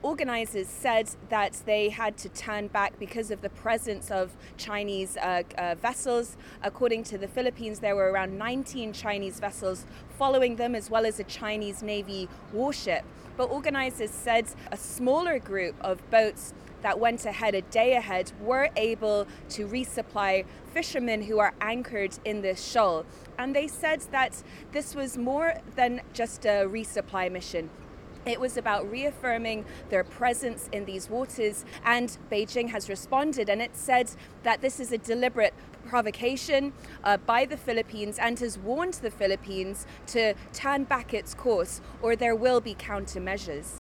Organizers said that they had to turn back because of the presence of Chinese vessels. According to the Philippines, there were around 19 Chinese vessels following them, as well as a Chinese Navy warship. But organizers said a smaller group of boats that went ahead a day ahead were able to resupply fishermen who are anchored in this shoal. And they said that this was more than just a resupply mission. It was about reaffirming their presence in these waters, and Beijing has responded, and it said that this is a deliberate provocation by the Philippines, and has warned the Philippines to turn back its course or there will be countermeasures.